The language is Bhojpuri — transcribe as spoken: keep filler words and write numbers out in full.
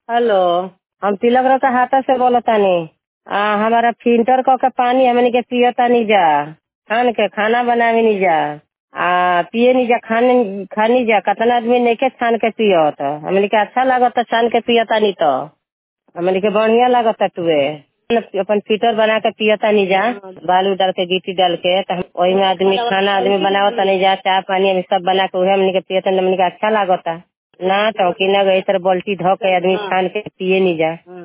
हेलो। हम तिलक रह हाथा से बोलतानी। आ हमारा फिल्टर क के पानी हमनी के पियतानी जा, छान के खाना बनावे जा, आ पिए नी जा, खाने खानी जा। कितना आदमी नइखे छान के पियत, हमनी के अच्छा लागत छान के पियतानी तो हमनी के बढ़िया लागत टुए। अपन फिल्टर बना के पियतानी जा, बालू डाल के गिट्टी डाल के, वही में आदमी खाना आदमी बनावत नहीं जा, चाय पानी हम सब बना के उहे हमनी के पियतानी, हमनी के अच्छा लागता ना। टंकी ना गई तर बाल्टी धो के आदमी छान के पिए नहीं जा।